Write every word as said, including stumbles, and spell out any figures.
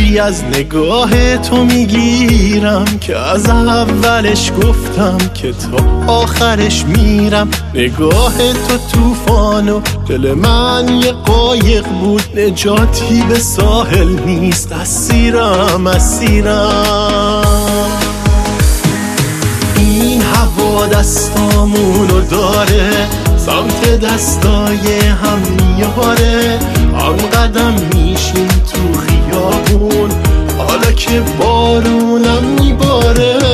مهری از نگاه تو میگیرم که از اولش گفتم که تا آخرش میرم. نگاه تو طوفان و دل من یه قایق بود، نجاتی به ساحل نیست، اسیرم اسیرم. این هوا دستامونو داره، سمت دستای هم میاره، هم قدم میشیم تو خیابون، حالا که بارونم میباره.